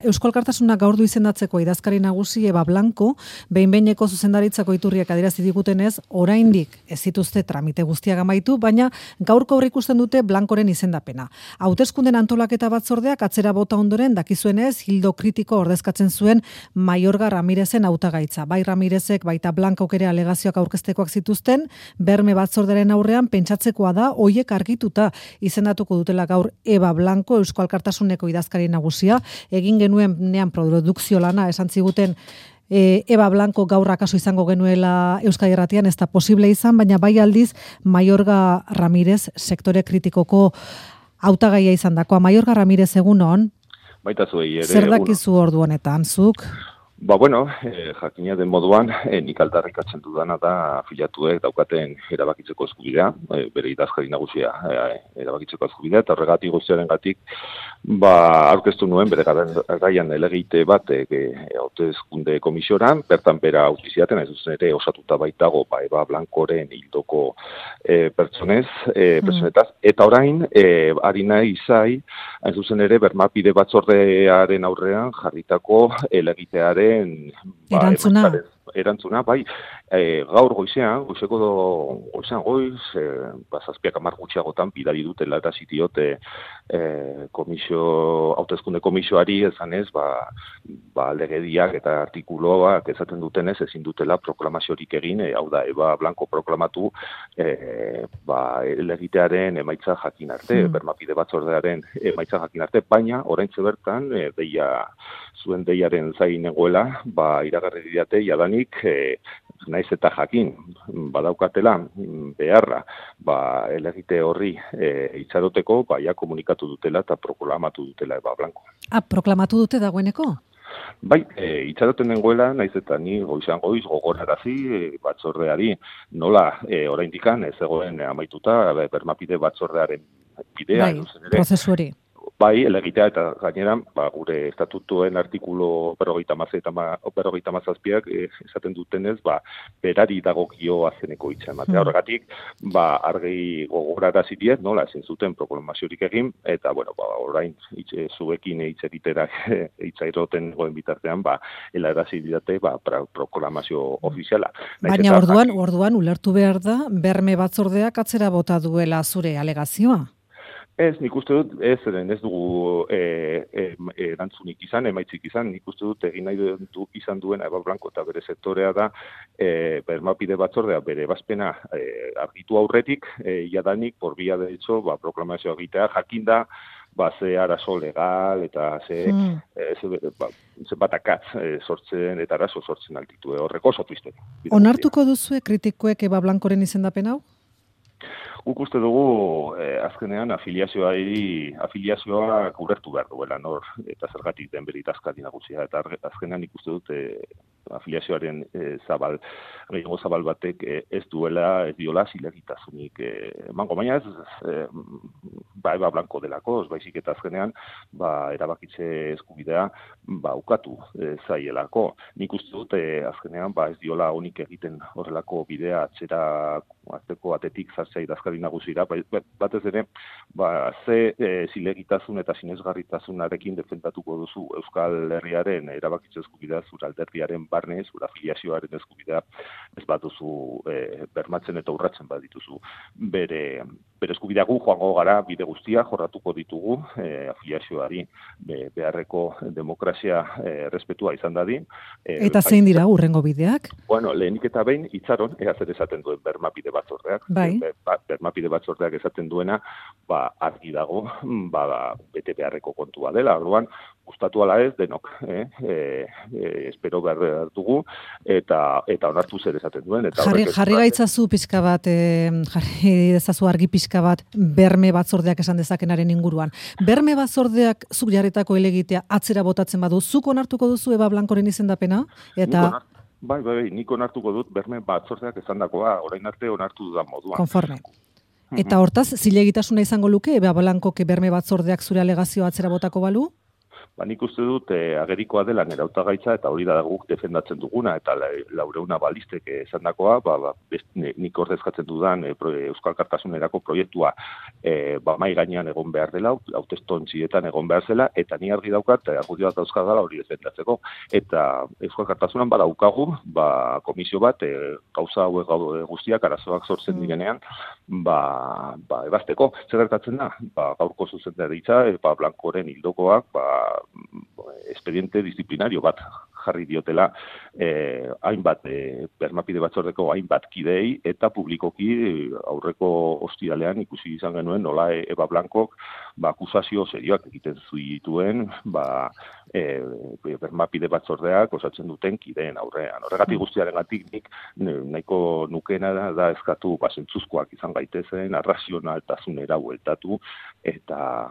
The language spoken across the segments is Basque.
Eusko Alkartasuna gaur du izendatzeko idazkari nagusi Eba Blanco, behin-behineko zuzendaritzako iturriak adierazi digutenez, oraindik ez dituzte tramite guztiak amaitu, baina gaurko aurreikusten dute Blancoren izendapena. Hauteskunden antolaketa batzordeak atzera bota ondoren dakizuenez hildo kritiko ordezkatzen zuen Mayorga Ramirezen hautagaitza. Bai Ramirezek baita Blancok ere alegazioak aurkeztekoak zituzten, berme batzordearen aurrean pentsatzekoa da hoiek argituta izendatuko dutela gaur Eba Blanco Eusko Alkartasuneko idazkari nagusia. Egin genuenean produkzio lana esan ziguten Eba Blanco gaur akaso izango genuela Euskadi Irratian, ez da posible izan, baina bai aldiz Mayorga Ramirez sektore kritikoko hautagaia izandakoa. Mayorga Ramirez, egunon? Baita zuei ere. Zer dakizu ordu honetan, zuk? Jakina den moduan, nik aldarrikatzen dudana da afiliatuek daukaten erabakitzeko eskubidea, bere idazkari nagusia erabakitzeko eskubidea, eta horregatik guztiarengatik aurkeztu nuen bere garaian elegite bat hauteskunde komisioran, bertan bera autiziaten, ez zuzen ere osatuta baitago Eba Blancoren hildoko pertsonetaz, eta orain, ari nahi izai, hain zuzen ere, bermapide batzordearen aurrean jarritako elegitearen erantzuna, bai, gaur goizeko zazpiak 10 gutxiagotan bidali dutela eta zitiote hauteskunde komisioari esanez, legediak eta artikuloak esaten dutenez ezin dutela proklamaziorik egin, hau da, Eba Blanco proklamatu elegitearen emaitza jakin arte, bermapide batzordearen emaitza jakin arte, baina oraintxe bertan zuen deiaren zain egoela, iragarri didate jadanik naiz eta jakin badaukatela beharra elegite horri itxaroteko komunikatu dutela eta proklamatu dutela Eba Blanco. Proklamatu dute dagoeneko? Bai, itxaroten dengoela, naiz eta ni goiz gogorarazi batzordeari nola oraindikan ez egoen amaituta bermapide batzordearen bidea. Bai, prozesu hori. Bai, elegitea eta gainera, gure estatutuen artikulu 57ak esaten dutenez, berari dagokio azeneko hitza ematea. Horregatik, argi gogorarazi diet, nola ezin zuten proklamaziorik egin, eta, orain zuekin hitzairoten goen bitartean, helarazi didate, proklamazio ofiziala. Baina orduan ulertu behar da, berme batzordeak atzera bota duela zure alegazioa? Ez, nik uste dut, ez dugu erantzunik izan, emaitzik izan, nik uste dut egin nahi izan duena Eba Blanco eta bere sektorea da, bermapide batzordea bere ebazpena argitu aurretik, jadanik, por via de hecho, proklamazioa egitea, jakinda, ze arazo legal eta ze batakatz sortzen eta arazo sortzen altitu horreko sotu izten. Onartuko duzue kritikoek Eba Blancoren izendapen hau? Guk uste dugu azkenean afiliazioa ulertu behar duela, eta zergatik den bere idazkari nagusia, eta azkenean ikuste dut afiliazioaren gehiago zabal batek ez diola zilegitasunik emango, baina ez Eba Blanco delako, baizik eta azkenean erabakitze eskubidea ukatu zaielako. Nik uste dut azkenean ez diola honik egiten horrelako bidea atzeko atetik zartzea idazkari nagusira, batez ere, ze zilegitasun eta sinesgarritasunarekin defendatuko duzu Euskal Herriaren erabakitze eskubidea, zure alderdiaren barne, zure afiliazioaren eskubidea, ez baduzu bermatzen eta urratzen badituzu bere eskubidea. Gu joango gara bide guztia jorratuko ditugu afiliazioari beharreko demokrazia errespetua izan dadin. Eta zein dira hurrengo bideak? Lehenik eta behin itxaron, ea zer esaten duen bermapide batzordeak. Bermapide batzordeak esaten duena, argi dago, bete beharreko kontua dela. Orduan, gustatu ala ez denok, espero behar dugu, eta onartu zer esaten duen. Jarri gaitzazu pixka bat, jarri dezazu argi pixka bat, berme batzordeak esan dezakenaren inguruan. Berme batzordeak zuk jarritako elegitea atzera botatzen badu, zuk onartuko duzu Eba Blancoren izendapena? Bai, nik onartuko dut berme batzordeak esandakoa, orain arte onartu dudan moduan. Konforme. Eta hortaz, zilegitasuna izango luke Eba Blancok berme batzordeak zure alegazioa atzera botako balu? Nik uste dut agerikoa dela nire hautagaitza eta hori da guk defendatzen duguna eta Laureuna Balistek esandakoa, nik ordezkatzen dudan Euskal Alkartasunerako proiektua mai gainean egon behar dela, hautestontzietan egon behar zela, eta ni argi daukat argudioak dauzkadala hori defendatzeko. Eta Euskal Alkartasunan badaukagu, komisio bat, gauza hauek guztiak arazoak sortzen direnean, ebazteko. Zer gertatzen da? Gaurko zuzendaritza, Blancoren hildokoak, expediente disciplinario bat jarri diotela hainbat Bermapide batzordeko hainbat kidei eta publikoki aurreko ostiralean ikusi izan genuen nola Eva Blancok akusazio serioak egiten zituen Bermapide batzordeak osatzen duten kideen aurrean. Horregatik guztiarengatik nik nahiko nukeena da eskatu zentzuzkoak izan gaitezen, arrazionaltasunera bueltatu eta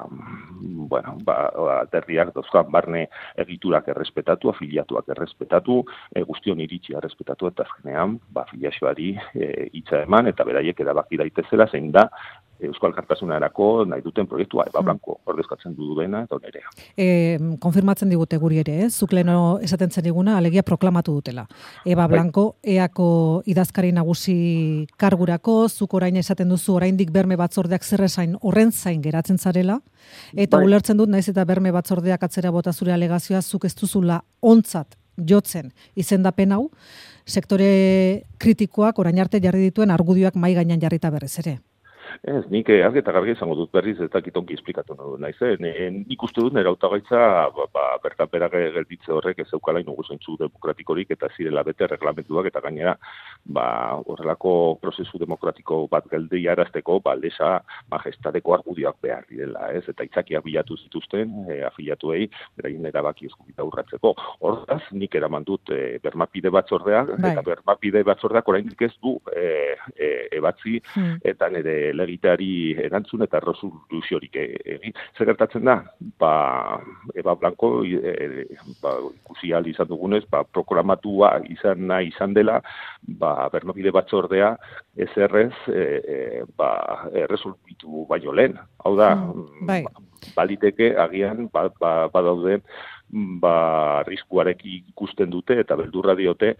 aterriak dauzkan barne egiturak errespetatu, afiliatuak errespetatu, guztion iritzia errespetatu eta azkenean afiliazioari hitza eman eta beraiek erabaki daitezela zein da Euskal Alkartasunerako nahi duten proiektua Eva Blanco ordezkatzen duena eta onerea. Konfirmatzen digute guri ere, zuk leno esaten zen diguna, alegia proklamatu dutela. Eva Blanco, eako idazkari nagusi kargurako, zuk orain esaten duzu, oraindik berme batzordeak zerrezain horren zain geratzen zarela, eta ulertzen dut, naiz eta berme batzordeak atzera bota zure alegazioa, zuk ez duzula ontzat jotzen izendapen hau, sektore kritikoak orain arte jarri dituen argudioak mai gainean jarrita berriz ere. Ez, nik argi eta garbi izango dut berriz ez dakitonki esplikatu naiz. Nik uste dut nire hautagaitza bertan bera gelditze horrek ez zeukala inugu zentzu demokratikorik eta zirela bete reglamentuak eta gainera horrelako prozesu demokratiko bat geldiarazteko lesa majestadeko argudioak behar direla, ez? Eta itzakiak bilatu zituzten afiliatuei beraien erabaki eskubidea urratzeko. Hortaz, nik eraman dut Bermapide batzordeak eta Bermapide batzordeak oraindik ez du ebatzi eta nire legitari erantzun eta resoluziorik egin. Zer gertatzen da? Eva Blanco ikusi ahal izan dugunez, proklamatua izan dela, Bermapide batzordea ezerrez erresolbitu baino lehen. Hau da, baliteke agian badaude arriskuarekin ikusten dute eta beldurra diote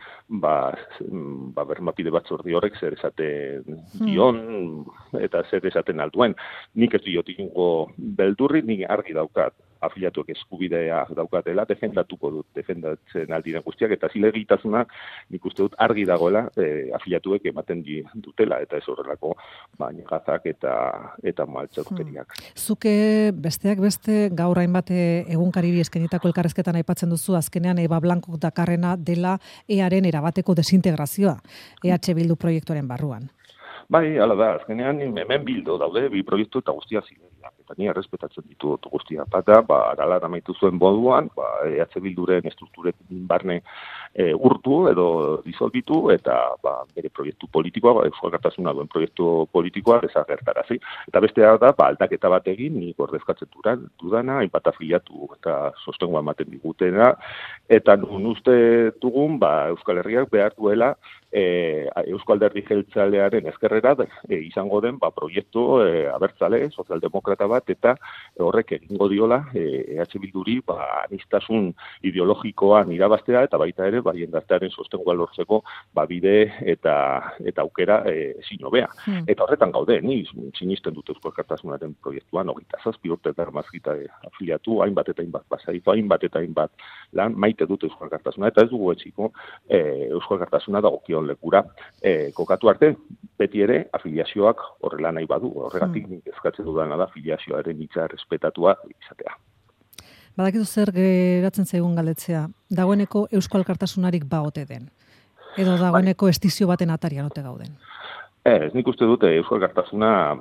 Bermapide batzorde horrek zer esaten dion eta zer esaten alduen. Nik ez diot ingo beldurri, nik argi daukat afiliatuek eskubidea daukatela, defendatzen aldiren guztiak, eta zilegitasunak nik uste dut argi dagoela afiliatuek ematen dutela, eta ez horrelako negazak eta maltzorkeriak. Zuke besteak beste gaur hainbat egunkariri eskenitako elkarrezketan aipatzen duzu, azkenean Eva Blancok dakarrena dela EAren erabateko desintegrazioa, EH Bildu proiektuaren barruan. Bai, hala da, azkenean hemen bildu daude, bi proiektu eta guztia zilegiak. Eta ni errespetatzen ditut guztia. Bata, aralan amaitu zuen moduan, EH Bilduren estrukturekin barne urtu edo disolbitu, eta bere proiektu politikoa, Euskal Alkartasuna duen proiektu politikoa desagertarazi. Eta bestea da, aldaketa bat egin, nik ordezkatzen dudana, hainbat afiliatu eta sostengoa ematen digutena, eta nun uste dugun, Euskal Herriak behar duela Euskal Alderdi Jeltzalearen ezkerrera izango den proiektu abertzale, sozialdemokrata bat, eta horrek egingo diola EH Bilduri aniztasun ideologikoan irabaztea eta baita ere jendartearen sostengoa lortzeko bide eta aukera ezin hobea. Eta horretan gaude, ni sinisten dut Euskal Alkartasunaren proiektuan 27 urte darmazkita afiliatu, hainbat eta hainbat basaitu, hainbat eta hainbat lan maite dut Euskal Alkartasuna, eta ez dugu etxiko Euskal Alkartasuna dagokion lekura kokatu arte, beti ere afiliazioak horrela nahi badu, horregatik nik eskatzen dudana da afiliazioaren hitza respetatua izatea. Badakizu zer geratzen zaigun galdetzea, dagoeneko Euskal Alkartasunarik ote den? Edo dagoeneko estizio baten atarian ote gauden? Ez, nik uste dute Euskal Alkartasuna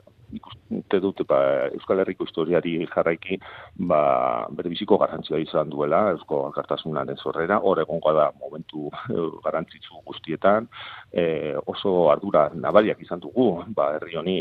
ikuste dut Euskal Herriko historiari jarraiki bere biziko garrantzia izan duela Euskal Alkartasunaren sorrera, hor egongo da momentu garrantzitsu guztietan, oso ardura nabariak izan dugu, herri honi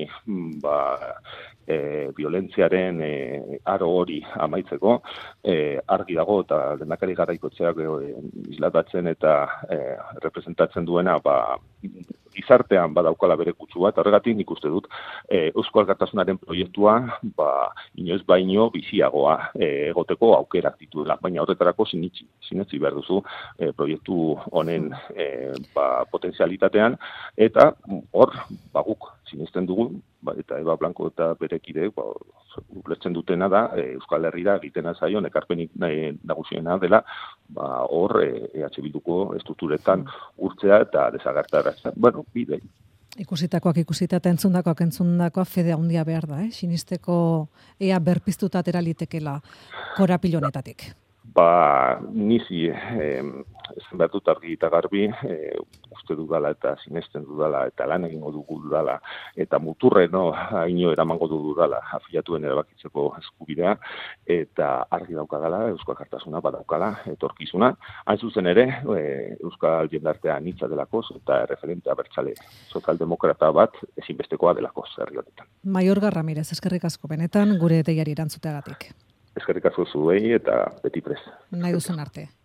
violentziaren aro hori amaitzeko, argi dago eta lehendakari Garaikoetxeak islatatzen eta representatzen duena gizartean badaukala bere kutsua, eta horregatik nik uste dut Eusko Alkartasunaren proiektua inoiz baino biziagoa egoteko aukerak dituela, baina horretarako sinetsi behar duzu proiektu honen potenzialitatean, eta hor guk sinesten dugu, eta Eba Blanco eta bere kideek ulertzen dutena da Euskal Herrira egiten zaion ekarpenik nagusiena dela hor EH Bilduko estrukturetan urtzea eta desagertaraztea. Bide. Ikusitakoak eta entzundakoak fede handia behar da, sinisteko ea berpiztuta atera litekela korapilo honetatik. Nizi esan behar dut argi eta garbi, uste dudala eta sinesten dudala eta lan egingo dugu dudala eta muturren haino eramango dudala afiliatuen erabakitzeko eskubidea eta argi daukagala, Euskal Alkartasuna badaukala etorkizuna. Hain zuzen ere, Euskal jendartea anitza delakoz eta referente abertzale sozialdemokrata bat ezinbestekoa delakoz herri honetan. Maiorga Ramirez, eskerrik asko benetan gure deiari erantzuteagatik. Eskerrik asko zuei eta beti prest. Nahi duzun arte.